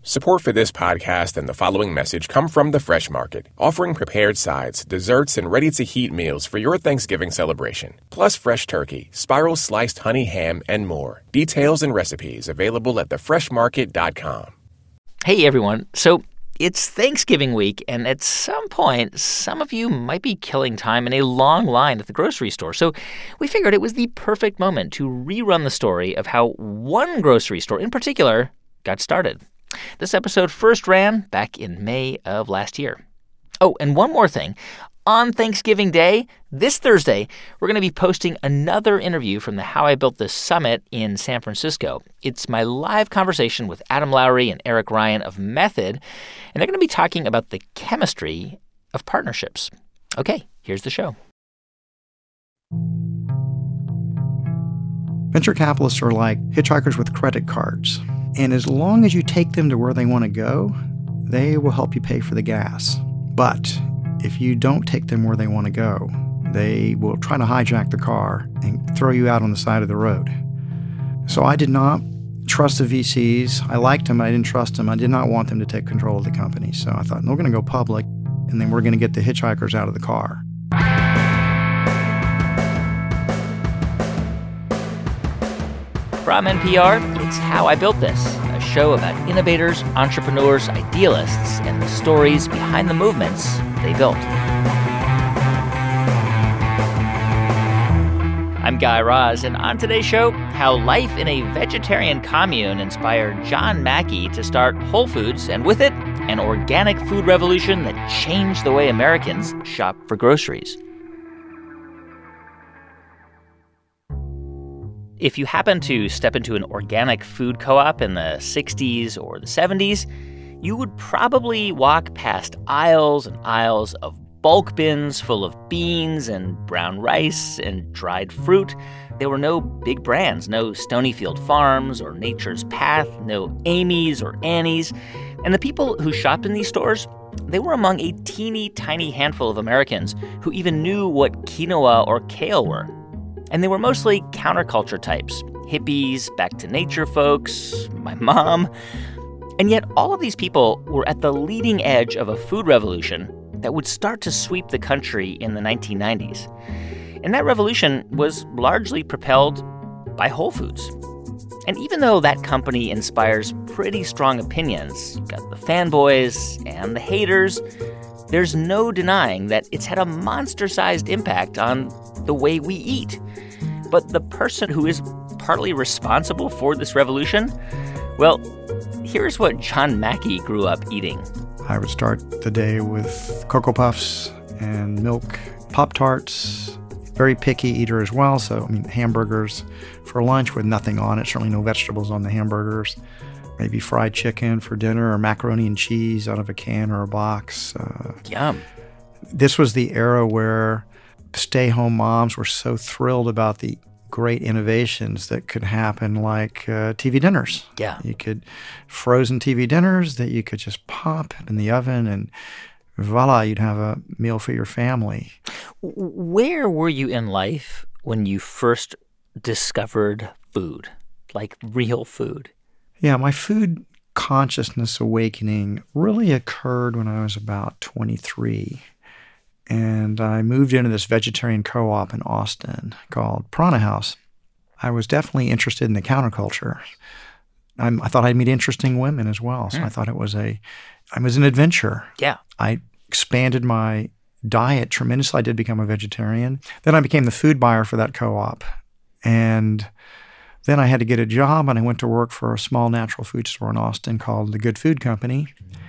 Support for this podcast and the following message come from The Fresh Market, offering prepared sides, desserts, and ready-to-heat meals for your Thanksgiving celebration. Plus fresh turkey, spiral sliced honey ham, and more. Details and recipes available at thefreshmarket.com. Hey, everyone. So it's Thanksgiving week, and at some point, some of you might be killing time in a long line at the grocery store. So we figured it was the perfect moment to rerun the story of how one grocery store in particular got started. This episode first ran back in May of last year. Oh, and one more thing. On Thanksgiving Day, this Thursday, we're going to be posting another interview from the How I Built This Summit in San Francisco. It's my live conversation with Adam Lowry and Eric Ryan of Method, and they're going to be talking about the chemistry of partnerships. Okay, here's the show. Venture capitalists are like hitchhikers with credit cards. And as long as you take them to where they want to go, they will help you pay for the gas. But if you don't take them where they want to go, they will try to hijack the car and throw you out on the side of the road. So I did not trust the VCs. I liked them, but I didn't trust them. I did not want them to take control of the company. So I thought, we're going to go public, and then we're going to get the hitchhikers out of the car. From NPR, it's How I Built This, a show about innovators, entrepreneurs, idealists, and the stories behind the movements they built. I'm Guy Raz, and on today's show, how life in a vegetarian commune inspired John Mackey to start Whole Foods, and with it, an organic food revolution that changed the way Americans shop for groceries. If you happen to step into an organic food co-op in the 60s or the 70s, you would probably walk past aisles and aisles of bulk bins full of beans and brown rice and dried fruit. There were no big brands, no Stonyfield Farms or Nature's Path, no Amy's or Annie's. And the people who shopped in these stores, they were among a teeny tiny handful of Americans who even knew what quinoa or kale were. And they were mostly counterculture types, hippies, back-to-nature folks, my mom. And yet all of these people were at the leading edge of a food revolution that would start to sweep the country in the 1990s. And that revolution was largely propelled by Whole Foods. And even though that company inspires pretty strong opinions, you've got the fanboys and the haters, there's no denying that it's had a monster-sized impact on the way we eat. But the person who is partly responsible for this revolution, well, here's what John Mackey grew up eating. I would start the day with Cocoa Puffs and milk, Pop-Tarts. Very picky eater as well, so, hamburgers for lunch with nothing on it, certainly no vegetables on the hamburgers. Maybe fried chicken for dinner or macaroni and cheese out of a can or a box. Yum. This was the era where stay-home moms were so thrilled about the great innovations that could happen, like TV dinners. Yeah. You could frozen TV dinners that you could just pop in the oven and voila, you'd have a meal for your family. Where were you in life when you first discovered food, like real food? Yeah, my food consciousness awakening really occurred when I was about 23. And I moved into this vegetarian co-op in Austin called Piranha House. I was definitely interested in the counterculture. I thought I'd meet interesting women as well. So I thought it was an adventure. Yeah. I expanded my diet tremendously. I did become a vegetarian. Then I became the food buyer for that co-op. And then I had to get a job, and I went to work for a small natural food store in Austin called the Good Food Company.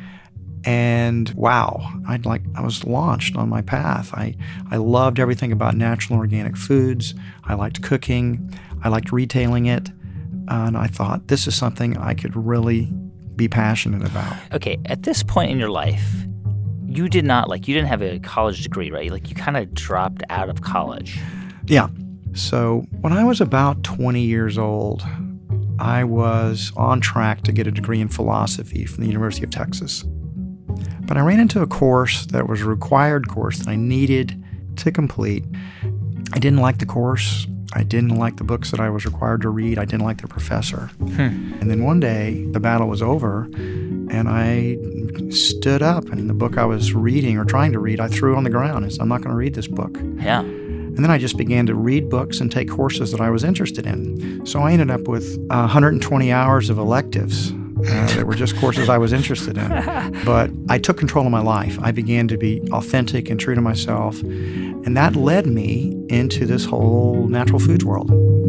And wow, I was launched on my path. I loved everything about natural and organic foods. I liked cooking. I liked retailing it. And I thought, this is something I could really be passionate about. Okay, at this point in your life, you didn't have a college degree, right? You kind of dropped out of college. Yeah. So when I was about 20 years old, I was on track to get a degree in philosophy from the University of Texas. But I ran into a course that was a required course that I needed to complete. I didn't like the course. I didn't like the books that I was required to read. I didn't like the professor. And then one day, the battle was over, And I stood up, and the book I was reading or trying to read, I threw on the ground and said, I'm not going to read this book. Yeah. And then I just began to read books and take courses that I was interested in. So I ended up with 120 hours of electives that were just courses I was interested in. But I took control of my life. I began to be authentic and true to myself. And that led me into this whole natural foods world.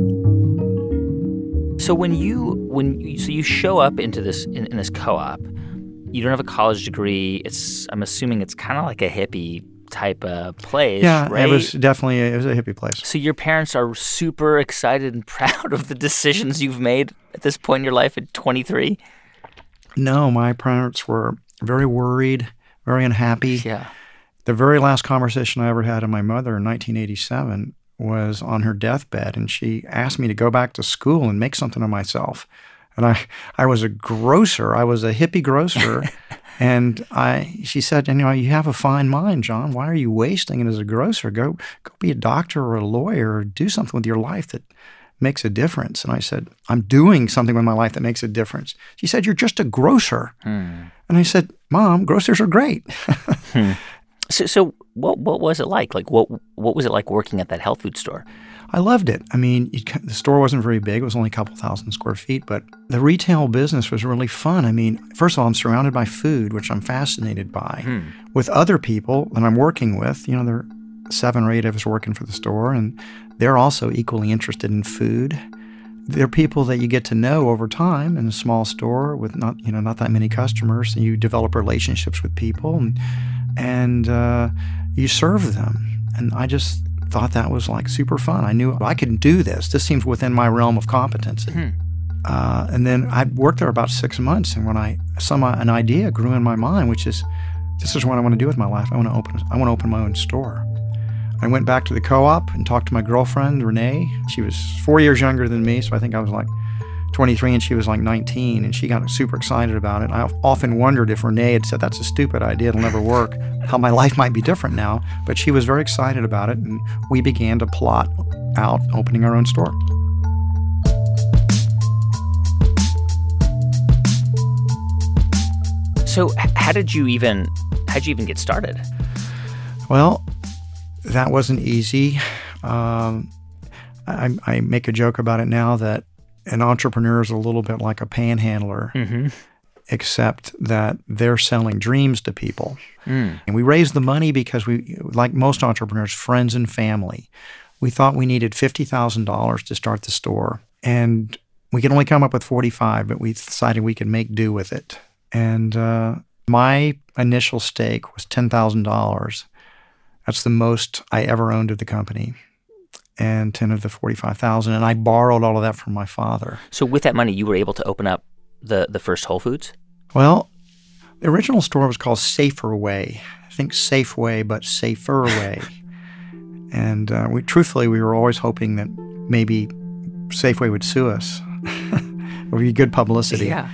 So when you show up into this in this co-op, you don't have a college degree. I'm assuming it's kind of like a hippie type of place, yeah, right? It was a hippie place. So your parents are super excited and proud of the decisions you've made at this point in your life at 23? No, my parents were very worried, very unhappy. Yeah. The very last conversation I ever had with my mother in 1987 was on her deathbed, and she asked me to go back to school and make something of myself. And I was a grocer. I was a hippie grocer. And she said, you have a fine mind, John. Why are you wasting it as a grocer? Go be a doctor or a lawyer or do something with your life that makes a difference. And I said, I'm doing something with my life that makes a difference. She said, you're just a grocer. And I said, Mom, grocers are great. So what was it like? Like what was it like working at that health food store? I loved it. I mean, the store wasn't very big. It was only a couple thousand square feet, but the retail business was really fun. I mean, first of all, I'm surrounded by food, which I'm fascinated by, with other people that I'm working with. There are 7 or 8 of us working for the store, and they're also equally interested in food. They're people that you get to know over time in a small store with not that many customers, and you develop relationships with people, and you serve them. And I just thought that was like super fun. I knew I could do this. This seems within my realm of competency. And then I worked there about 6 months, and when an idea grew in my mind, which is, this is what I want to do with my life. I want to open my own store. I went back to the co-op and talked to my girlfriend, Renee. She was 4 years younger than me, so I think I was like 23 and she was like 19, and she got super excited about it. I often wondered if Renee had said, that's a stupid idea, it'll never work, how my life might be different now. But she was very excited about it, and we began to plot out opening our own store. So how did you even get started? Well, that wasn't easy. I make a joke about it now that an entrepreneur is a little bit like a panhandler, except that they're selling dreams to people. And we raised the money because we, like most entrepreneurs, friends and family, we thought we needed $50,000 to start the store. And we could only come up with 45, but we decided we could make do with it. And my initial stake was $10,000. That's the most I ever owned of the company. And 10 of the 45,000, and I borrowed all of that from my father. So with that money, you were able to open up the first Whole Foods? Well, the original store was called Safer Way. I think Safeway, but Safer Way. And we were always hoping that maybe Safeway would sue us. It would be good publicity. Yeah.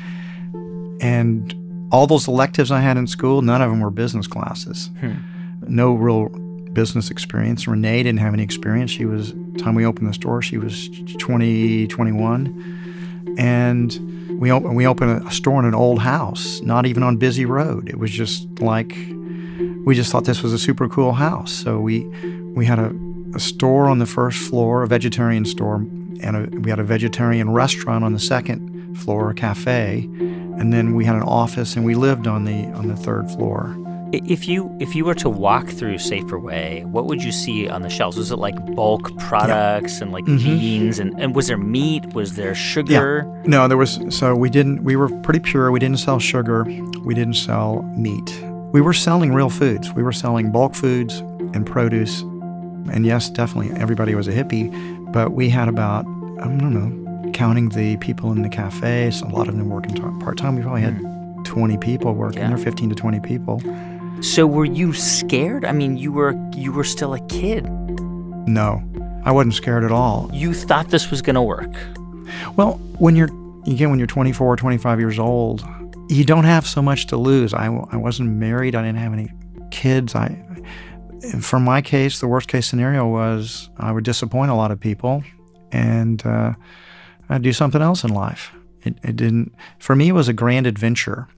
And all those electives I had in school, none of them were business classes. No real business experience. Renee didn't have any experience. She was, time we opened the store, she was 20, 21. And we opened a store in an old house, not even on busy road. It was just like, we just thought this was a super cool house. So we had a store on the first floor, a vegetarian store, and we had a vegetarian restaurant on the second floor, a cafe. And then we had an office, and we lived on the third floor. If you were to walk through Safer Way, what would you see on the shelves? Was it like bulk products and like beans and was there meat? Was there sugar? Yeah. No, there was. So we were pretty pure. We didn't sell sugar. We didn't sell meat. We were selling real foods. We were selling bulk foods and produce. And yes, definitely everybody was a hippie, but we had about, I don't know, counting the people in the cafes, a lot of them working part-time. We probably had 20 people working there, 15 to 20 people. So were you scared? I mean, you were still a kid. No, I wasn't scared at all. You thought this was going to work. Well, when you're 24 or 25 years old, you don't have so much to lose. I wasn't married. I didn't have any kids. For my case, the worst case scenario was I would disappoint a lot of people, and I'd do something else in life. It didn't. For me, it was a grand adventure.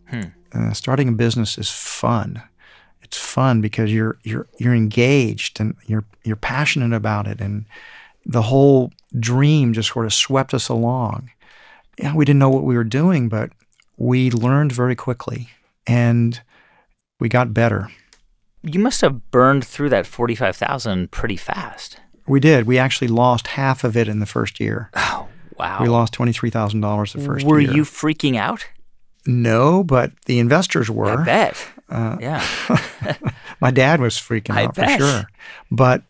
starting a business is fun. It's fun because you're engaged and you're passionate about it, and the whole dream just sort of swept us along. Yeah, we didn't know what we were doing, but we learned very quickly, and we got better. You must have burned through that $45,000 pretty fast. We did. We actually lost half of it in the first year. Oh, wow. We lost $23,000 the first year. Were you freaking out? No, but the investors were. I bet. Yeah. My dad was freaking out bet. for sure. But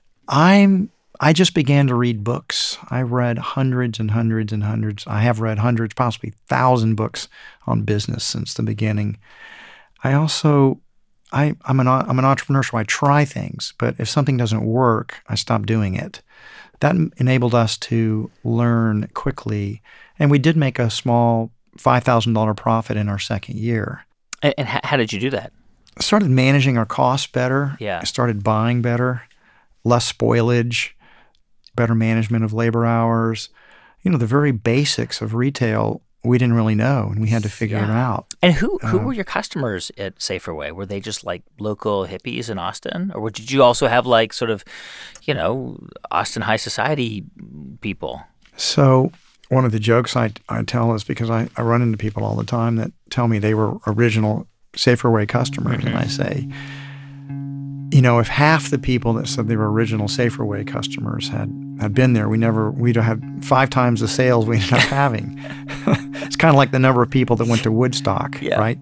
I just began to read books. I read hundreds and hundreds and hundreds. I have read hundreds, possibly 1,000 books on business since the beginning. I also, I'm an entrepreneur, so I try things. But if something doesn't work, I stop doing it. That enabled us to learn quickly. And we did make a small $5,000 profit in our second year. And how did you do that? I started managing our costs better. Yeah. I started buying better, less spoilage, better management of labor hours. You know, the very basics of retail we didn't really know, and we had to figure it out. And who were your customers at Saferway? Were they just like local hippies in Austin? Or did you also have like sort of, you know, Austin high society people? So one of the jokes I tell is because I run into people all the time that tell me they were original Saferway customers, mm-hmm. and I say, you know, if half the people that said they were original Saferway customers had been there, we'd have had 5 times the sales we ended up having. It's kind of like the number of people that went to Woodstock, right?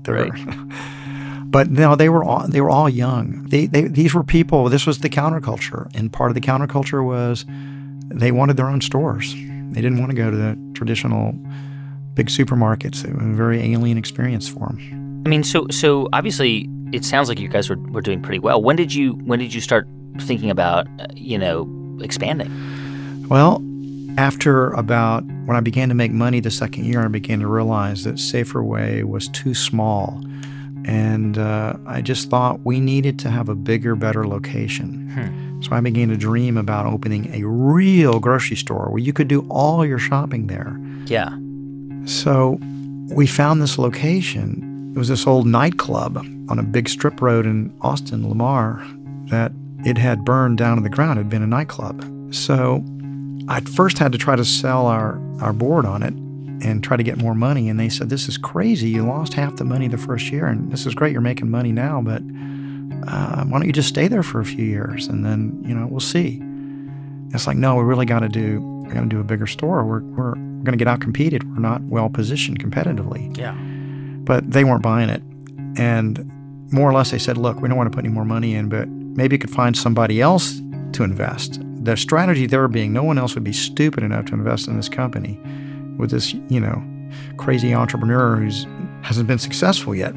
But no, they were all young. These were people. This was the counterculture, and part of the counterculture was they wanted their own stores. They didn't want to go to the traditional big supermarkets. It was a very alien experience for them. I mean, so obviously, it sounds like you guys were doing pretty well. When did you start thinking about expanding? Well, after when I began to make money the second year, I began to realize that Saferway was too small. And I just thought we needed to have a bigger, better location. So I began to dream about opening a real grocery store where you could do all your shopping there. Yeah. So we found this location. It was this old nightclub on a big strip road in Austin, Lamar, that it had burned down to the ground. It had been a nightclub. So I first had to try to sell our board on it and try to get more money. And they said, this is crazy. You lost half the money the first year. And this is great. You're making money now. But why don't you just stay there for a few years? And then, we'll see. It's like, no, we really got to do a bigger store. We're going to get out-competed. We're not well-positioned competitively. Yeah. But they weren't buying it. And more or less they said, look, we don't want to put any more money in, but maybe you could find somebody else to invest. The strategy there being no one else would be stupid enough to invest in this company with this, crazy entrepreneur who hasn't been successful yet.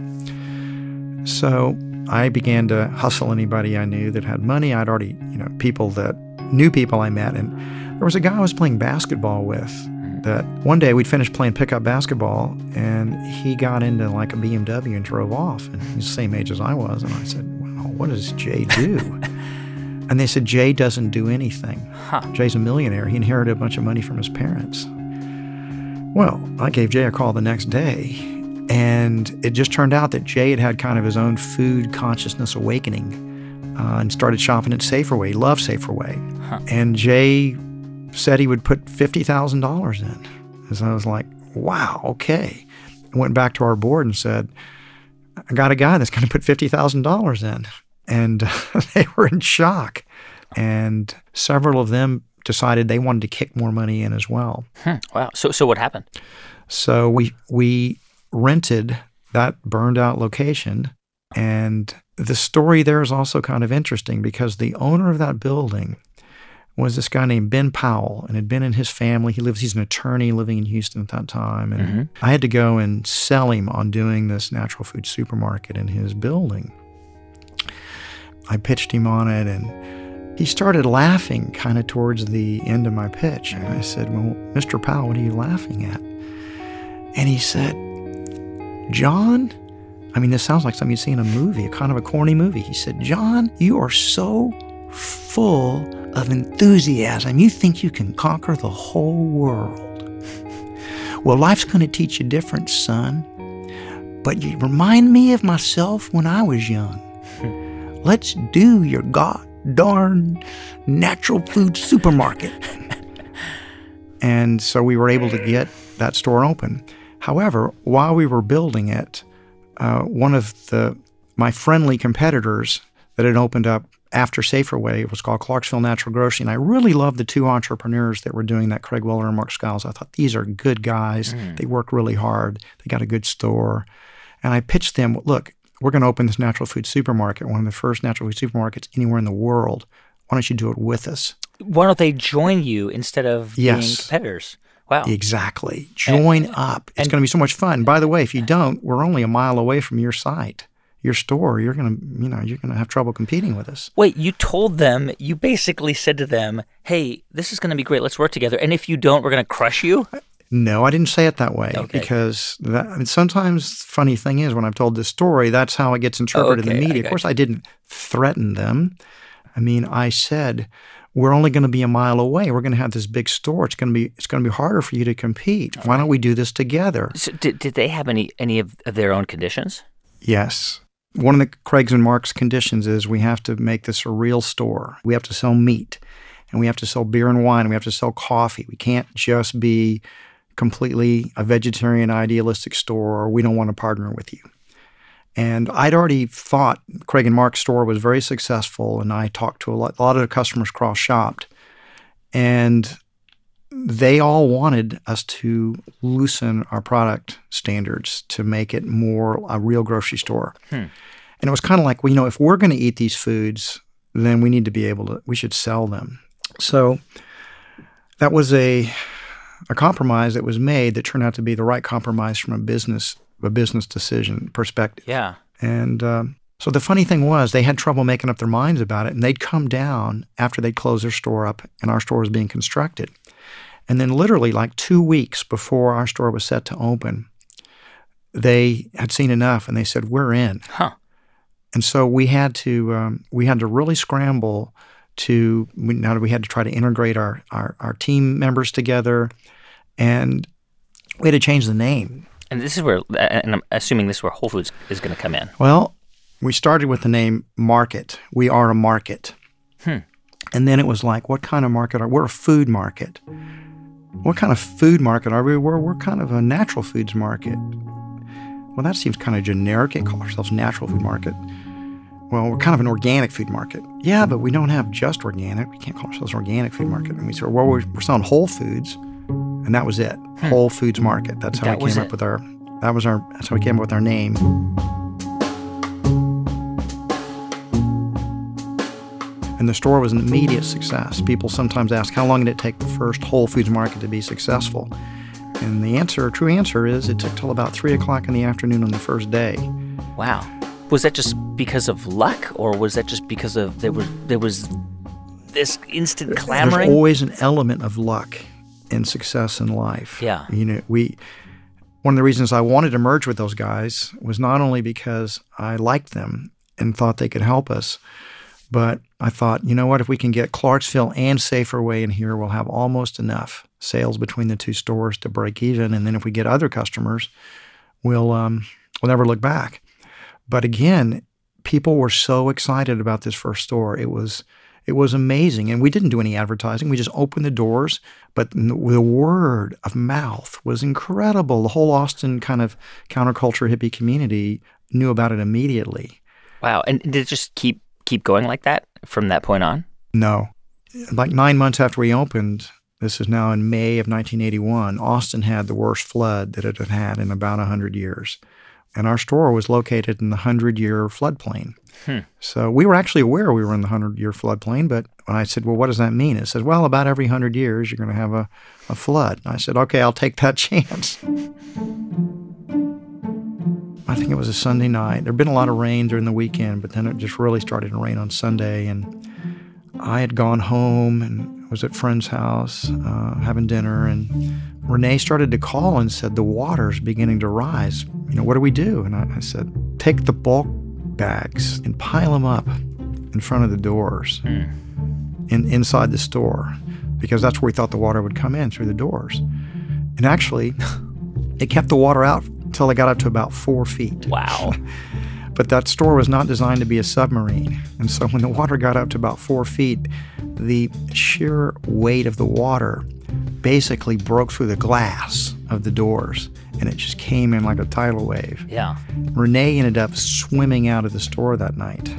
So I began to hustle anybody I knew that had money. I'd already, new people I met. And there was a guy I was playing basketball with that one day we'd finished playing pickup basketball and he got into like a BMW and drove off. And he's the same age as I was. And I said, well, what does Jay do? And they said, Jay doesn't do anything. Jay's a millionaire. He inherited a bunch of money from his parents. Well, I gave Jay a call the next day, and it just turned out that Jay had kind of his own food consciousness awakening and started shopping at Saferway. He loved Saferway. And Jay said he would put $50,000 in. And so I was like, wow, okay. I went back to our board and said, I got a guy that's going to put $50,000 in. And they were in shock. And several of them decided they wanted to kick more money in as well. Wow. So what happened? So we rented that burned out location. And the story there is also kind of interesting because the owner of that building was this guy named Ben Powell, and had been in his family. He's an attorney living in Houston at that time. And I had to go and sell him on doing this natural food supermarket in his building. I pitched him on it, and he started laughing kind of towards the end of my pitch. And I said, well, Mr. Powell, what are you laughing at? And he said, John, I mean, this sounds like something you'd see in a movie, a kind of a corny movie. He said, John, you are so full of enthusiasm. You think you can conquer the whole world. Well, life's going to teach you different, son. but you remind me of myself when I was young. Let's do your darn natural food supermarket. And so we were able to get that store open. However, while we were building it, one of my friendly competitors that had opened up after Saferway was called Clarksville Natural Grocery, and I really loved the two entrepreneurs that were doing that, Craig Weller and Mark Skiles. I thought, these are good guys. They work really hard. They got a good store. And I pitched them, look, we're going to open this natural food supermarket, one of the first natural food supermarkets anywhere in the world. Why don't you do it with us? Why don't they join you instead of being competitors? Wow. Exactly. Join up. It's going to be so much fun. By the way, if you don't, we're only a mile away from your site, your store. You're going to have trouble competing with us. Wait, you basically said to them, hey, this is going to be great. Let's work together. And if you don't, we're going to crush you? No, I didn't say it that way because sometimes the funny thing is when I've told this story, that's how it gets interpreted in the media. Of course, I didn't threaten them. I mean, I said, we're only going to be a mile away. We're going to have this big store. It's going to be harder for you to compete. Why don't we do this together? So did they have any of their own conditions? Yes. One of the Craig's and Mark's conditions is we have to make this a real store. We have to sell meat, and we have to sell beer and wine, and we have to sell coffee. We can't just be completely a vegetarian idealistic store, or we don't want to partner with you. And I'd already thought Craig and Mark's store was very successful, and I talked to a lot of the customers cross-shopped, and they all wanted us to loosen our product standards to make it more a real grocery store. And it was kind of like, well, if we're going to eat these foods, then we need to we should sell them. So that was a compromise that was made that turned out to be the right compromise from a business decision perspective. Yeah. And so the funny thing was they had trouble making up their minds about it, and they'd come down after they'd closed their store up and our store was being constructed. And then literally like 2 weeks before our store was set to open, they had seen enough and they said, we're in. And so we had to really scramble we had to try to integrate our team members together, and we had to change the name. And this is where, and I'm assuming this is where Whole Foods is going to come in. Well, we started with the name Market. We are a market. And then it was like, what kind of market we're a food market. What kind of food market are we? We're kind of a natural foods market. Well, that seems kind of generic. We call ourselves natural food market. Well, we're kind of an organic food market. Yeah, but we don't have just organic. We can't call ourselves an organic food market. And we said, well, we're selling Whole Foods, and that was it. Whole Foods Market. That's how we came up with that's how we came up with our name. And the store was an immediate success. People sometimes ask, how long did it take the first Whole Foods Market to be successful? And the true answer is it took till about 3 o'clock in the afternoon on the first day. Wow. Was that just because of luck, or was that just because of there was this instant clamoring? There's always an element of luck in success in life. Yeah. One of the reasons I wanted to merge with those guys was not only because I liked them and thought they could help us, but I thought, you know what, if we can get Clarksville and Saferway in here, we'll have almost enough sales between the two stores to break even. And then if we get other customers, we'll never look back. But again, people were so excited about this first store. It was amazing. And we didn't do any advertising. We just opened the doors. But the word of mouth was incredible. The whole Austin kind of counterculture hippie community knew about it immediately. Wow. And did it just keep going like that from that point on? No. Like 9 months after we opened, this is now in May of 1981, Austin had the worst flood that it had had in about 100 years. And our store was located in the 100-year floodplain. So we were actually aware we were in the 100-year floodplain, but when I said, well, what does that mean? It says, well, about every 100 years, you're going to have a flood. And I said, okay, I'll take that chance. I think it was a Sunday night. There had been a lot of rain during the weekend, but then it just really started to rain on Sunday. And I had gone home and was at a friend's house having dinner, and Renee started to call and said, the water's beginning to rise. What do we do? And I said, take the bulk bags and pile them up in front of the doors inside the store, because that's where we thought the water would come in, through the doors. And actually, it kept the water out until they got up to about 4 feet. Wow. But that store was not designed to be a submarine. And so when the water got up to about 4 feet, the sheer weight of the water basically broke through the glass of the doors, and it just came in like a tidal wave. Yeah. Renee ended up swimming out of the store that night.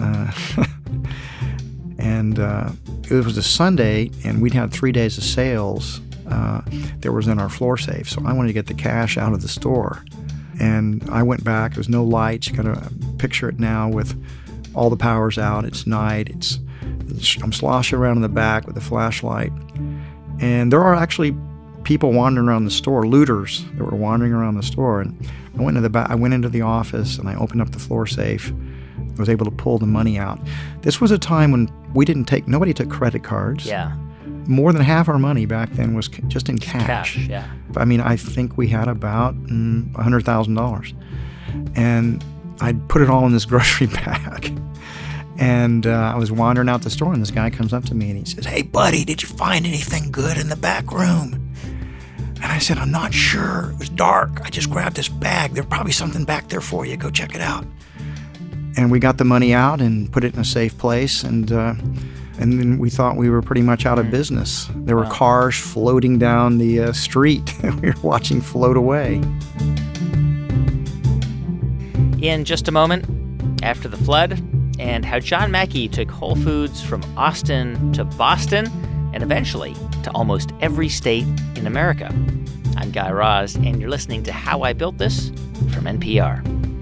And it was a Sunday, and we'd had 3 days of sales that was in our floor safe. So I wanted to get the cash out of the store. And I went back. There's no lights. You got to picture it now with all the power's out. It's night. I'm sloshing around in the back with a flashlight. And there are actually people wandering around the store, looters that were wandering around the store. And I went into the office, and I opened up the floor safe. I was able to pull the money out. This was a time when nobody took credit cards. Yeah. More than half our money back then was just in cash. Cash, yeah. I mean, I think we had about $100,000. And I'd put it all in this grocery bag. And I was wandering out the store, and this guy comes up to me, and he says, "Hey, buddy, did you find anything good in the back room?" And I said, "I'm not sure. It was dark. I just grabbed this bag. There's probably something back there for you. Go check it out." And we got the money out and put it in a safe place, and then we thought we were pretty much out of business. There were cars floating down the street that we were watching float away. In just a moment, after the flood, and how John Mackey took Whole Foods from Austin to Boston, and eventually to almost every state in America. I'm Guy Raz, and you're listening to How I Built This from NPR.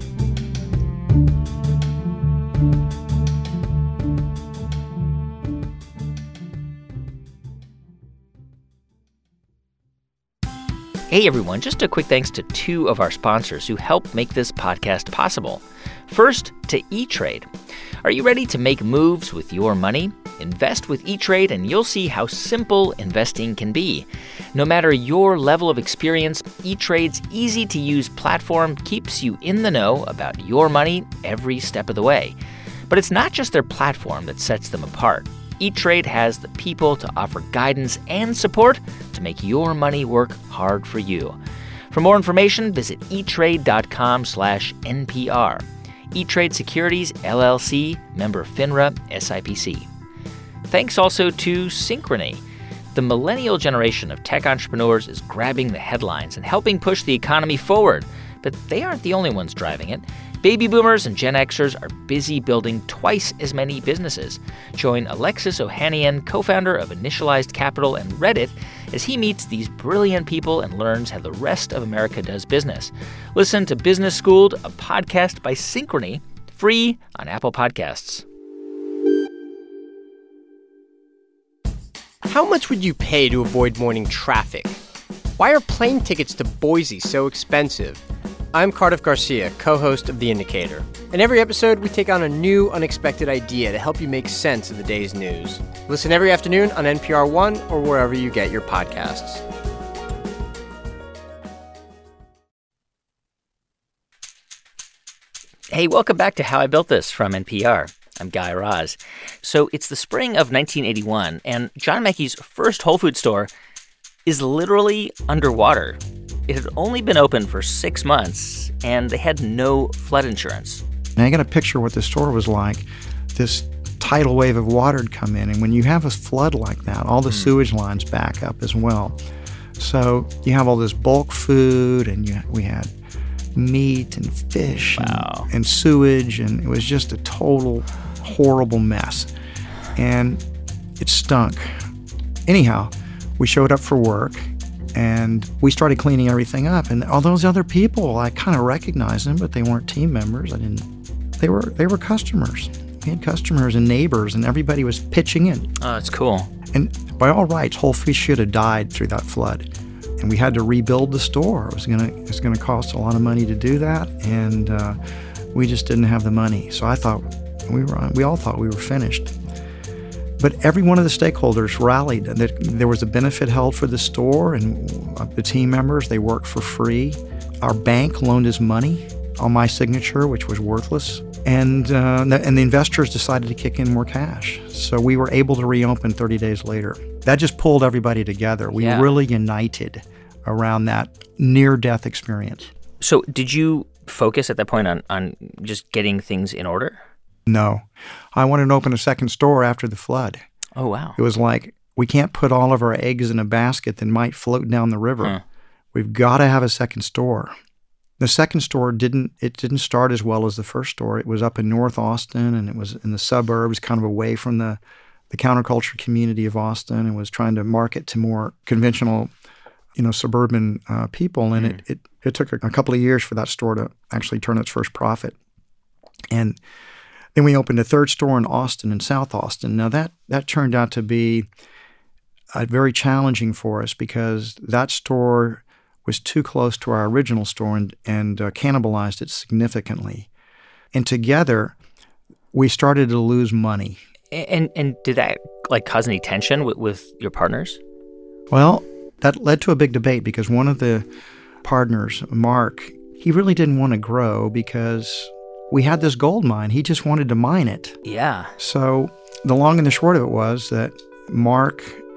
Hey everyone, just a quick thanks to two of our sponsors who help make this podcast possible. First, to E-Trade. Are you ready to make moves with your money? Invest with E-Trade and you'll see how simple investing can be. No matter your level of experience, E-Trade's easy-to-use platform keeps you in the know about your money every step of the way. But it's not just their platform that sets them apart. E-Trade has the people to offer guidance and support to make your money work hard for you. For more information, visit etrade.com/NPR. E-Trade Securities, LLC, member FINRA, SIPC. Thanks also to Synchrony. The millennial generation of tech entrepreneurs is grabbing the headlines and helping push the economy forward, but they aren't the only ones driving it. Baby boomers and Gen Xers are busy building twice as many businesses. Join Alexis Ohanian, co-founder of Initialized Capital and Reddit, as he meets these brilliant people and learns how the rest of America does business. Listen to Business Schooled, a podcast by Synchrony, free on Apple Podcasts. How much would you pay to avoid morning traffic? Why are plane tickets to Boise so expensive? I'm Cardiff Garcia, co-host of The Indicator. In every episode, we take on a new, unexpected idea to help you make sense of the day's news. Listen every afternoon on NPR One or wherever you get your podcasts. Hey, welcome back to How I Built This from NPR. I'm Guy Raz. So it's the spring of 1981, and John Mackey's first Whole Foods store is literally underwater. It had only been open for 6 months, and they had no flood insurance. Now, I got to picture what the store was like. This tidal wave of water had come in, and when you have a flood like that, all the sewage lines back up as well. So you have all this bulk food, and we had meat and fish and sewage, and it was just a total horrible mess. And it stunk. Anyhow, we showed up for work, and we started cleaning everything up. And all those other people, I kind of recognized them, but they weren't team members. They were customers. We had customers and neighbors, and everybody was pitching in. Oh, that's cool. And by all rights, Whole Foods should have died through that flood. And we had to rebuild the store. It was gonna cost a lot of money to do that, and we just didn't have the money. So I thought we all thought we were finished. But every one of the stakeholders rallied. There was a benefit held for the store, and the team members, they worked for free. Our bank loaned us money on my signature, which was worthless. And the investors decided to kick in more cash. So we were able to reopen 30 days later. That just pulled everybody together. We really united around that near-death experience. So did you focus at that point on just getting things in order? No. I wanted to open a second store after the flood. Oh, wow. It was like, we can't put all of our eggs in a basket that might float down the river. Huh. We've got to have a second store. The second store didn't start as well as the first store. It was up in North Austin, and it was in the suburbs, kind of away from the counterculture community of Austin, and was trying to market to more conventional, suburban people. And it took a couple of years for that store to actually turn its first profit. And then we opened a third store in Austin, in South Austin. Now that turned out to be very challenging for us because that store was too close to our original store and cannibalized it significantly. And together, we started to lose money. And did that cause any tension with your partners? Well, that led to a big debate because one of the partners, Mark, he really didn't want to grow because we had this gold mine. He just wanted to mine it. Yeah. So the long and the short of it was that Mark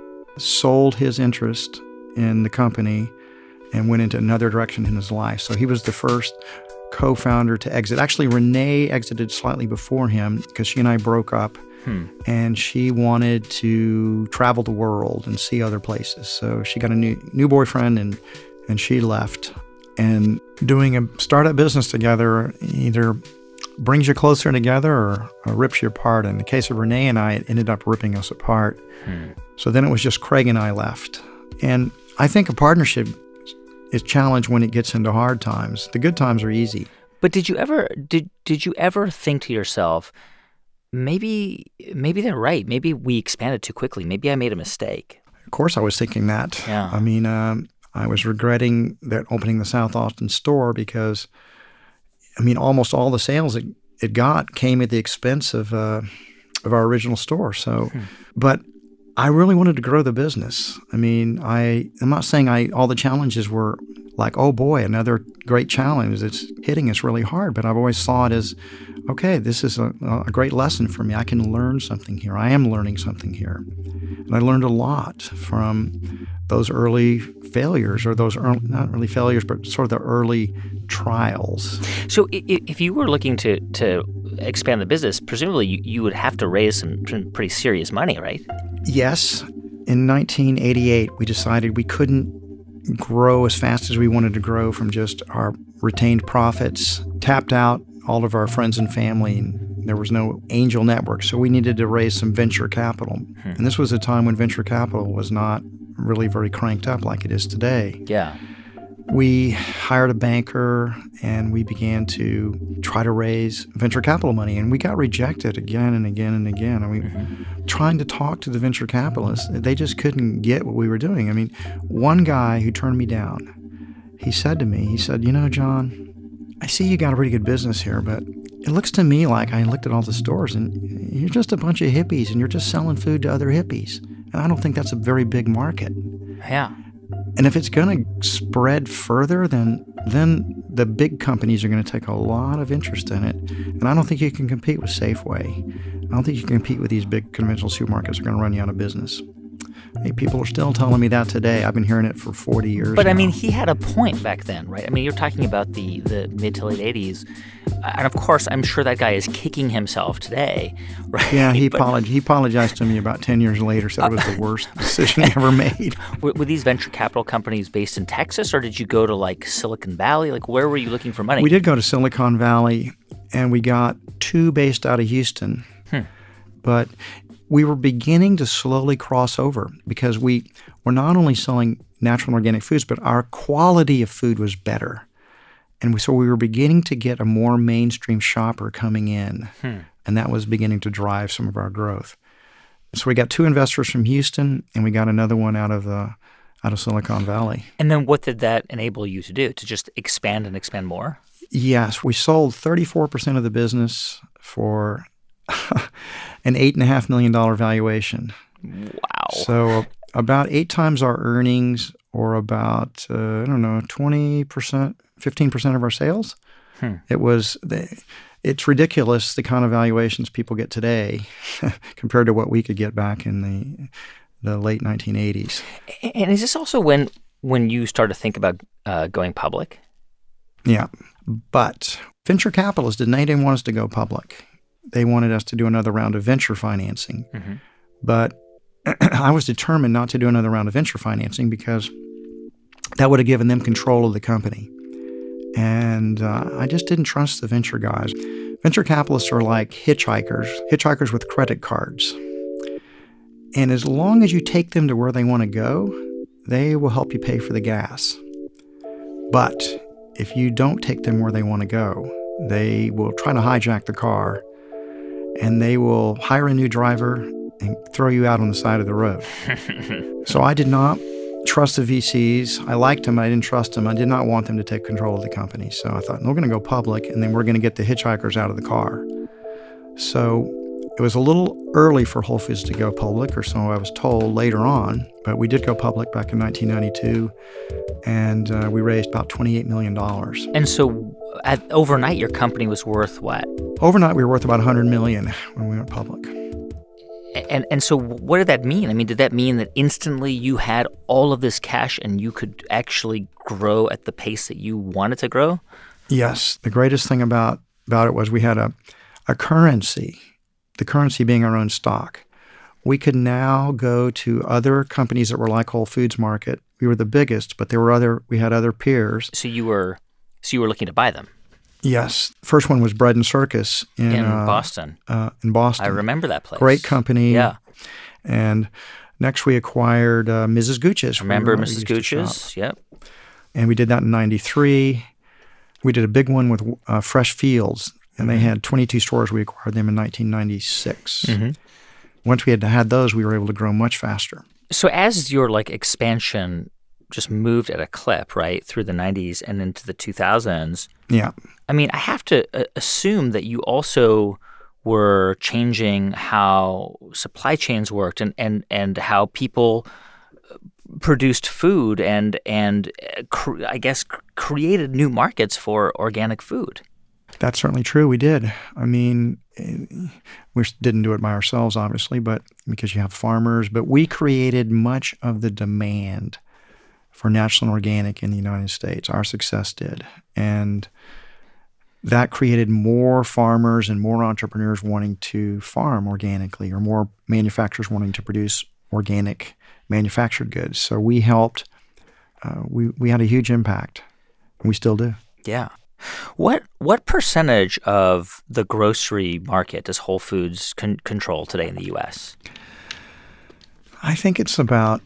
sold his interest in the company and went into another direction in his life. So he was the first co-founder to exit. Actually, Renee exited slightly before him because she and I broke up, and she wanted to travel the world and see other places. So she got a new boyfriend, and she left. And doing a startup business together either brings you closer together or rips you apart. In the case of Renee and I, it ended up ripping us apart. So then it was just Craig and I left. And I think a partnership is challenged when it gets into hard times. The good times are easy. But did you ever think to yourself, maybe they're right. Maybe we expanded too quickly. Maybe I made a mistake. Of course I was thinking that. Yeah. I mean, I was regretting that opening the South Austin store because, almost all the sales it got came at the expense of our original store. So, but I really wanted to grow the business. I'm not saying all the challenges were like, oh boy, another great challenge that's hitting us really hard. But I've always saw it as, okay, this is a great lesson for me. I can learn something here. I am learning something here. And I learned a lot from those early failures, or those early, not really failures, but sort of the early trials. So if you were looking to expand the business, presumably you would have to raise some pretty serious money, right? Yes. In 1988, we decided we couldn't grow as fast as we wanted to grow from just our retained profits, tapped out all of our friends and family, and there was no angel network, so we needed to raise some venture capital. And this was a time when venture capital was not really very cranked up like it is today. Yeah. We hired a banker, and we began to try to raise venture capital money, and we got rejected again and again and again. Trying to talk to the venture capitalists, they just couldn't get what we were doing. One guy who turned me down, he said to me, John, I see you got a pretty good business here, but it looks to me like I looked at all the stores, and you're just a bunch of hippies, and you're just selling food to other hippies. And I don't think that's a very big market. Yeah. And if it's going to spread further, then the big companies are going to take a lot of interest in it. And I don't think you can compete with Safeway. I don't think you can compete with these big conventional supermarkets that are going to run you out of business. Hey, people are still telling me that today. I've been hearing it for 40 years But, now. he had a point back then, right? You're talking about the mid to late 80s. And, of course, I'm sure that guy is kicking himself today, right? Yeah, he apologized to me about 10 years later, said it was the worst decision he ever made. Were these venture capital companies based in Texas, or did you go to, Silicon Valley? Where were you looking for money? We did go to Silicon Valley, and we got two based out of Houston. But we were beginning to slowly cross over because we were not only selling natural and organic foods, but our quality of food was better. And so we were beginning to get a more mainstream shopper coming in, and that was beginning to drive some of our growth. So we got two investors from Houston, and we got another one out of Silicon Valley. And then what did that enable you to do? To just expand and expand more? Yes, we sold 34% of the business for an $8.5 million valuation. Wow. So about 8 times our earnings, or about, 20%, 15% of our sales. It's ridiculous the kind of valuations people get today compared to what we could get back in the late 1980s. And is this also when you started to think about going public? Yeah. But venture capitalists they didn't want us to go public. They wanted us to do another round of venture financing. Mm-hmm. But I was determined not to do another round of venture financing because that would have given them control of the company. And I just didn't trust the venture guys. Venture capitalists are like hitchhikers with credit cards. And as long as you take them to where they want to go, they will help you pay for the gas. But if you don't take them where they want to go, they will try to hijack the car, and they will hire a new driver and throw you out on the side of the road. So I did not trust the VCs. I liked them. I didn't trust them. I did not want them to take control of the company. So I thought, we're going to go public, and then we're going to get the hitchhikers out of the car. So it was a little early for Whole Foods to go public, or so I was told later on. But we did go public back in 1992, and we raised about $28 million. And so overnight, your company was worth what? Overnight, we were worth about $100 million when we went public. And so what did that mean? I mean, did that mean that instantly you had all of this cash and you could actually grow at the pace that you wanted to grow? Yes. The greatest thing about it was we had a currency, the currency being our own stock. We could now go to other companies that were like Whole Foods Market. We were the biggest, but we had other peers. So you were looking to buy them? Yes. First one was Bread and Circus in Boston. In Boston. I remember that place. Great company. Yeah. And next we acquired Mrs. Gooch's. Remember Mrs. Gooch's? Yep. And we did that in 93. We did a big one with Fresh Fields, and they had 22 stores. We acquired them in 1996. Mm-hmm. Once we had those, we were able to grow much faster. So as your expansion just moved at a clip, right, through the 90s and into the 2000s. Yeah. I mean, I have to assume that you also were changing how supply chains worked and how people produced food and I guess created new markets for organic food. That's certainly true. We did. I mean, we didn't do it by ourselves, obviously, but because you have farmers. But we created much of the demand for natural and organic in the United States. Our success did. And that created more farmers and more entrepreneurs wanting to farm organically, or more manufacturers wanting to produce organic manufactured goods. So we helped. We had a huge impact, and we still do. Yeah. What percentage of the grocery market does Whole Foods control today in the U.S.? I think it's about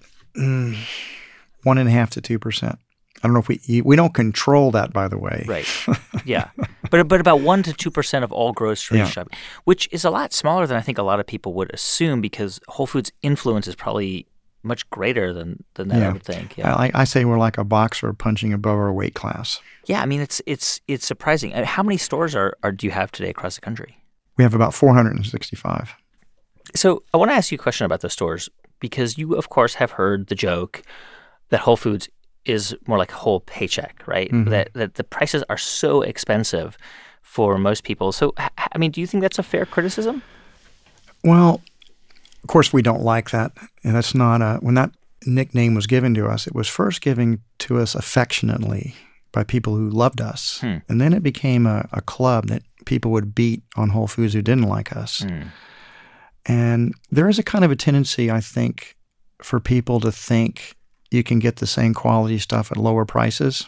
1.5% to 2%. I don't know if we don't control that, by the way. Right. Yeah. But about 1% to 2% of all grocery shopping, which is a lot smaller than I think a lot of people would assume, because Whole Foods' influence is probably much greater than that, I would think. Yeah. I say we're like a boxer punching above our weight class. Yeah, I mean, it's surprising. How many stores do you have today across the country? We have about 465. So I want to ask you a question about those stores, because you, of course, have heard the joke that Whole Foods is more like a whole paycheck, right? Mm-hmm. That the prices are so expensive for most people. So, I mean, do you think that's a fair criticism? Well, of course, we don't like that. And that's not when that nickname was given to us, it was first given to us affectionately by people who loved us. And then it became a club that people would beat on Whole Foods who didn't like us. And there is a kind of a tendency, I think, for people to think you can get the same quality stuff at lower prices.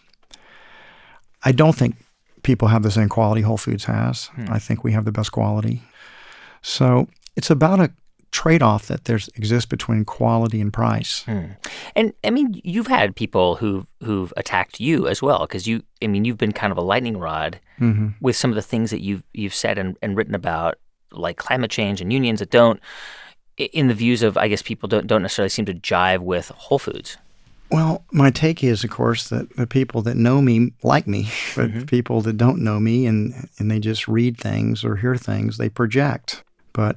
I don't think people have the same quality Whole Foods has. I think we have the best quality. So it's about a trade-off that exists between quality and price. And I mean, you've had people who've attacked you as well, because you've been kind of a lightning rod with some of the things that you've said and written about, like climate change and unions that don't, in the views of, I guess, people don't necessarily seem to jive with Whole Foods. Well, my take is, of course, that the people that know me like me, but people that don't know me and they just read things or hear things, they project. But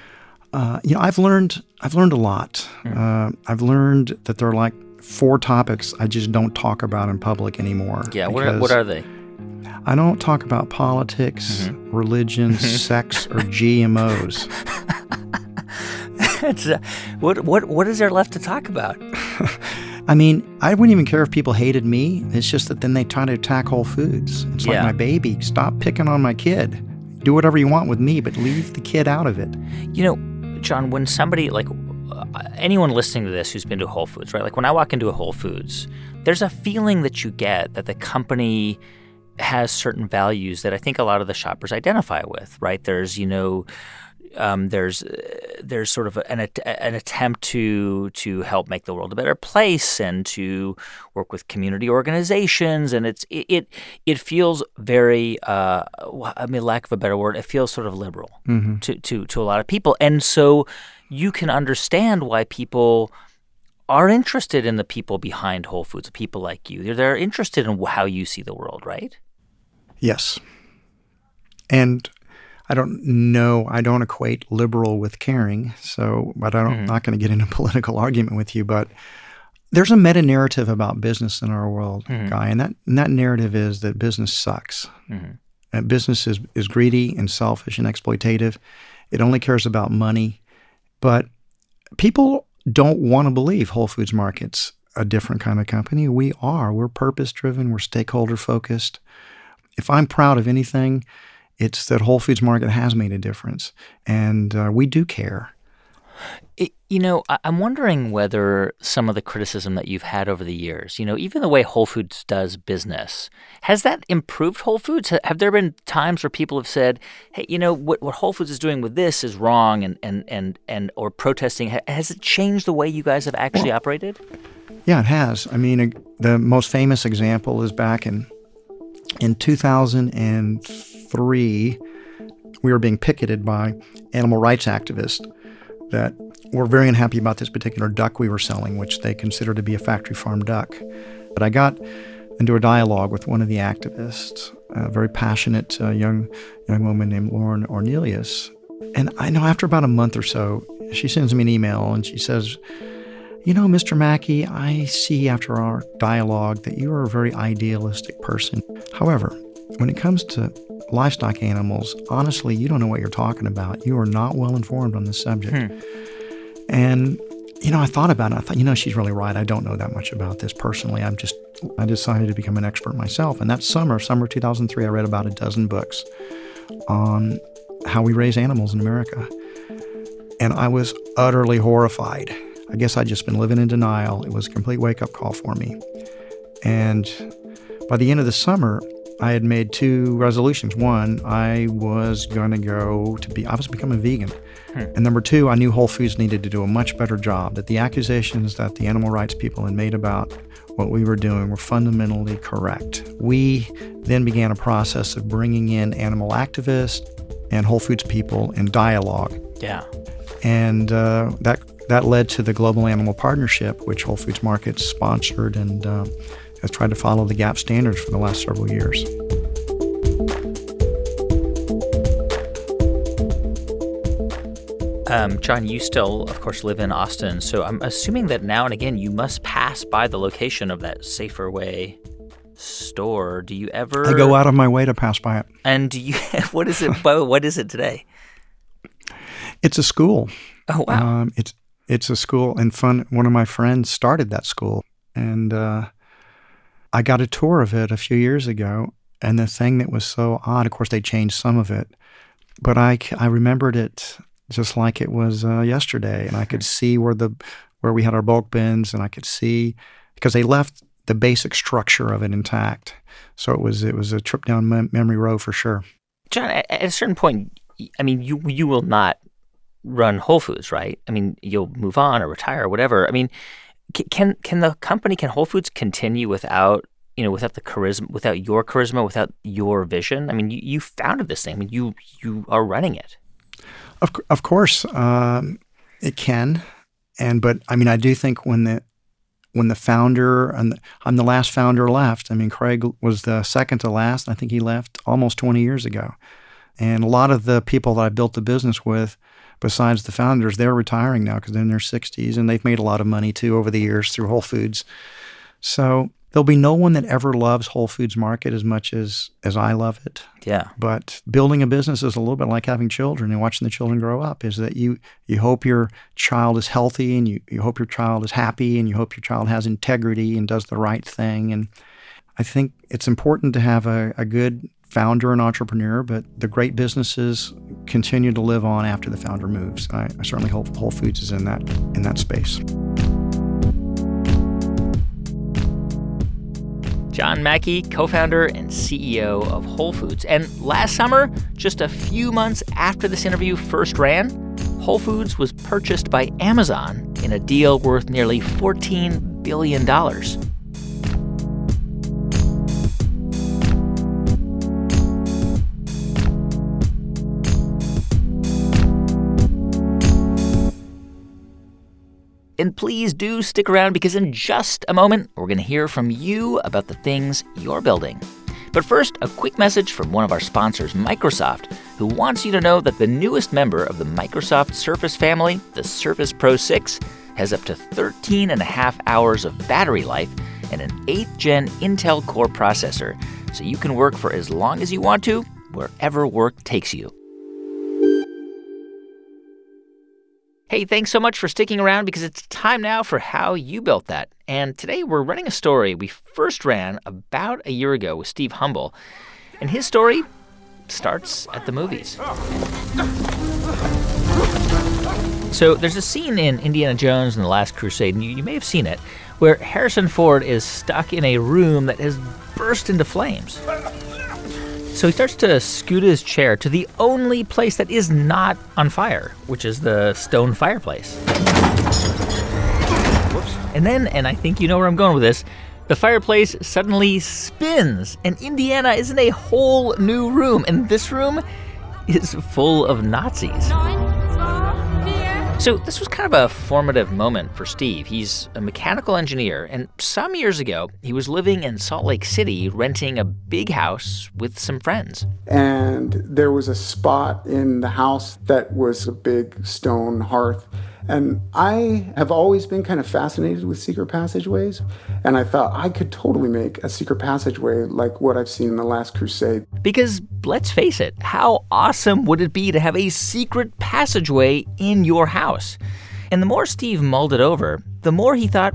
I've learned a lot. I've learned that there are like 4 topics I just don't talk about in public anymore. Yeah, what are they? I don't talk about politics, religion, sex, or GMOs. What is there left to talk about? I mean, I wouldn't even care if people hated me. It's just that then they try to attack Whole Foods. It's like my baby. Stop picking on my kid. Do whatever you want with me, but leave the kid out of it. You know, John, when somebody, like anyone listening to this who's been to Whole Foods, right? Like when I walk into a Whole Foods, there's a feeling that you get that the company has certain values that I think a lot of the shoppers identify with, right? There's, there's sort of an attempt to help make the world a better place and to work with community organizations, and it feels very, lack of a better word, it feels sort of liberal to a lot of people, and so you can understand why people are interested in the people behind Whole Foods, people like you. They're interested in how you see the world, right? Yes. And I don't equate liberal with caring, but I'm not going to get in a political argument with you, but there's a meta-narrative about business in our world, Guy, and that narrative is that business sucks. And business is greedy and selfish and exploitative. It only cares about money. But people don't want to believe Whole Foods Market's a different kind of company. We're purpose-driven. We're stakeholder-focused. If I'm proud of anything, it's that Whole Foods Market has made a difference, and we do care. I'm wondering whether some of the criticism that you've had over the years, even the way Whole Foods does business, has that improved Whole Foods? Have there been times where people have said, hey, what Whole Foods is doing with this is wrong and or protesting? Has it changed the way you guys have actually operated? Yeah, it has. I mean, the most famous example is back in 2003, we were being picketed by animal rights activists that were very unhappy about this particular duck we were selling, which they considered to be a factory farm duck. But I got into a dialogue with one of the activists, a very passionate young woman named Lauren Ornelius. And I know after about a month or so, she sends me an email and she says, Mr. Mackey, I see after our dialogue that you are a very idealistic person. However, when it comes to livestock animals, honestly, you don't know what you're talking about. You are not well informed on this subject. And, I thought about it. I thought, she's really right. I don't know that much about this personally. I decided to become an expert myself. And that summer 2003, I read about a dozen books on how we raise animals in America. And I was utterly horrified. I guess I'd just been living in denial. It was a complete wake-up call for me. And by the end of the summer, I had made two resolutions. One, I was going to I was becoming vegan. And number two, I knew Whole Foods needed to do a much better job, that the accusations that the animal rights people had made about what we were doing were fundamentally correct. We then began a process of bringing in animal activists and Whole Foods people in dialogue. Yeah. And that led to the Global Animal Partnership, which Whole Foods Market sponsored and has tried to follow the GAP standards for the last several years. John, you still, of course, live in Austin, so I'm assuming that now and again you must pass by the location of that Safer Way store. Do you ever? I go out of my way to pass by it. And do you? What is it? What is it today? It's a school. Oh wow! It's a school and fun. One of my friends started that school, and I got a tour of it a few years ago. And the thing that was so odd, of course, they changed some of it, but I remembered it just like it was yesterday, and I could see where we had our bulk bins, and I could see because they left the basic structure of it intact. So it was a trip down memory road for sure. John, at a certain point, I mean, you will not run Whole Foods, right? I mean, you'll move on or retire or whatever. I mean, can Whole Foods continue without the charisma, without your charisma, without your vision? I mean, you founded this thing. I mean, you are running it. Of course, it can, but I mean, I do think when the founder I'm the last founder left. I mean, Craig was the second to last. I think he left almost 20 years ago, and a lot of the people that I built the business with, besides the founders, they're retiring now because they're in their 60s, and they've made a lot of money too over the years through Whole Foods. So There'll be no one that ever loves Whole Foods Market as much as I love it. Yeah. But building a business is a little bit like having children and watching the children grow up, is that you hope your child is healthy, and you hope your child is happy, and you hope your child has integrity and does the right thing. And I think it's important to have a good founder and entrepreneur, but the great businesses continue to live on after the founder moves. I certainly hope Whole Foods is in that space. John Mackey, co-founder and CEO of Whole Foods. And last summer, just a few months after this interview first ran, Whole Foods was purchased by Amazon in a deal worth nearly $14 billion. And please do stick around, because in just a moment, we're going to hear from you about the things you're building. But first, a quick message from one of our sponsors, Microsoft, who wants you to know that the newest member of the Microsoft Surface family, the Surface Pro 6, has up to 13 and a half hours of battery life and an 8th gen Intel Core processor, so you can work for as long as you want to, wherever work takes you. Hey, thanks so much for sticking around, because it's time now for How You Built That. And today we're running a story we first ran about a year ago with Steve Humble. And his story starts at the movies. So there's a scene in Indiana Jones and the Last Crusade, and you may have seen it, where Harrison Ford is stuck in a room that has burst into flames. So he starts to scoot his chair to the only place that is not on fire, which is the stone fireplace. Whoops. And then, and I think you know where I'm going with this, the fireplace suddenly spins, and Indiana is in a whole new room, and this room is full of Nazis. So this was kind of a formative moment for Steve. He's a mechanical engineer, and some years ago, he was living in Salt Lake City, renting a big house with some friends. And there was a spot in the house that was a big stone hearth. And I have always been kind of fascinated with secret passageways. And I thought I could totally make a secret passageway like what I've seen in The Last Crusade. Because let's face it, how awesome would it be to have a secret passageway in your house? And the more Steve mulled it over, the more he thought,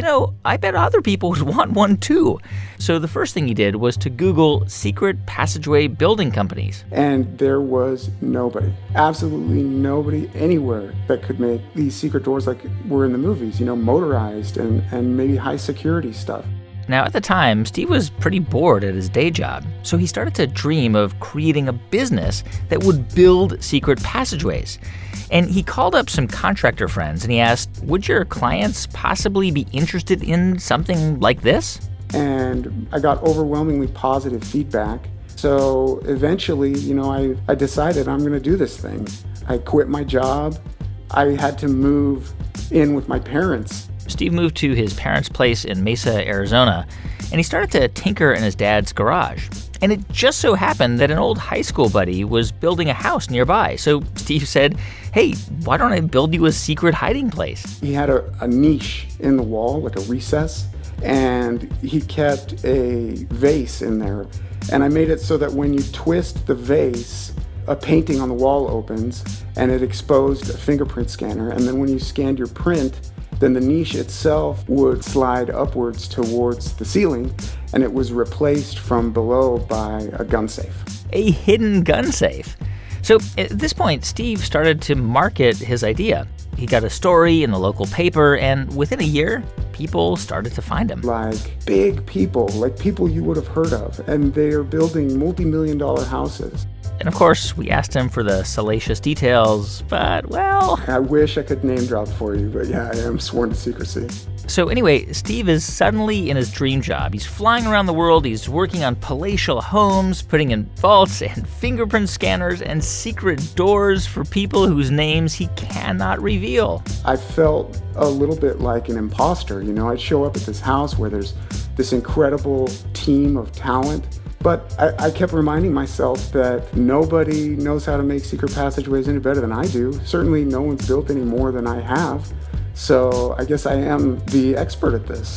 I bet other people would want one too. So the first thing he did was to Google secret passageway building companies. And there was nobody, absolutely nobody anywhere that could make these secret doors like were in the movies, motorized and maybe high security stuff. Now, at the time, Steve was pretty bored at his day job, so he started to dream of creating a business that would build secret passageways. And he called up some contractor friends and he asked, would your clients possibly be interested in something like this? And I got overwhelmingly positive feedback. So eventually, I decided I'm going to do this thing. I quit my job. I had to move in with my parents. Steve moved to his parents' place in Mesa, Arizona, and he started to tinker in his dad's garage. And it just so happened that an old high school buddy was building a house nearby. So Steve said, hey, why don't I build you a secret hiding place? He had a niche in the wall, like a recess, and he kept a vase in there. And I made it so that when you twist the vase, a painting on the wall opens, and it exposed a fingerprint scanner. And then when you scanned your print, then the niche itself would slide upwards towards the ceiling, and it was replaced from below by a gun safe. A hidden gun safe. So at this point, Steve started to market his idea. He got a story in the local paper, and within a year, people started to find him. Like big people, like people you would have heard of, and they are building multi-million-dollar houses. And of course, we asked him for the salacious details, but, well... I wish I could name drop for you, but yeah, I am sworn to secrecy. So anyway, Steve is suddenly in his dream job. He's flying around the world. He's working on palatial homes, putting in vaults and fingerprint scanners and secret doors for people whose names he cannot reveal. I felt a little bit like an imposter. I'd show up at this house where there's this incredible team of talent. But I kept reminding myself that nobody knows how to make secret passageways any better than I do. Certainly no one's built any more than I have. So I guess I am the expert at this.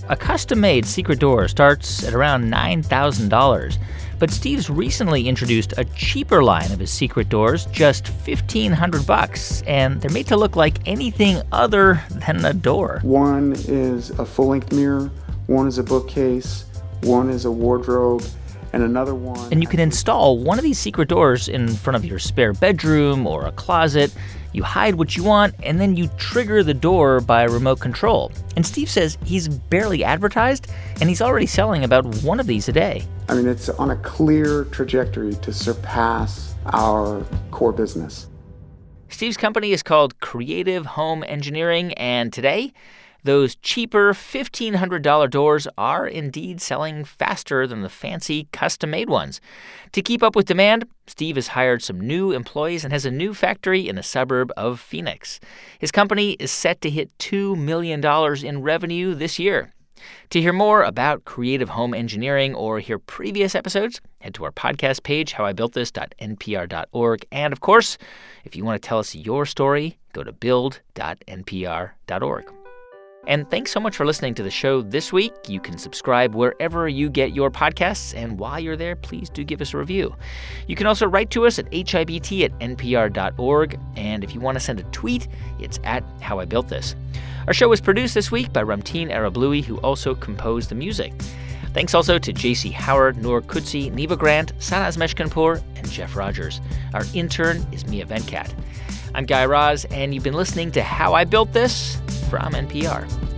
A custom-made secret door starts at around $9,000. But Steve's recently introduced a cheaper line of his secret doors, just $1,500, and they're made to look like anything other than a door. One is a full-length mirror, one is a bookcase, one is a wardrobe, and another one... And you can install one of these secret doors in front of your spare bedroom or a closet. You hide what you want, and then you trigger the door by remote control. And Steve says he's barely advertised, and he's already selling about one of these a day. I mean, it's on a clear trajectory to surpass our core business. Steve's company is called Creative Home Engineering, and today, those cheaper $1,500 doors are indeed selling faster than the fancy custom-made ones. To keep up with demand, Steve has hired some new employees and has a new factory in a suburb of Phoenix. His company is set to hit $2 million in revenue this year. To hear more about Creative Home Engineering or hear previous episodes, head to our podcast page, howibuiltthis.npr.org. And, of course, if you want to tell us your story, go to build.npr.org. And thanks so much for listening to the show this week. You can subscribe wherever you get your podcasts. And while you're there, please do give us a review. You can also write to us at hibt@npr.org. And if you want to send a tweet, it's at @HowIBuiltThis. Our show was produced this week by Ramteen Arablouei, who also composed the music. Thanks also to J.C. Howard, Noor Kutsi, Neva Grant, Sanaz Meshkinpour, and Jeff Rogers. Our intern is Mia Venkat. I'm Guy Raz, and you've been listening to How I Built This from NPR.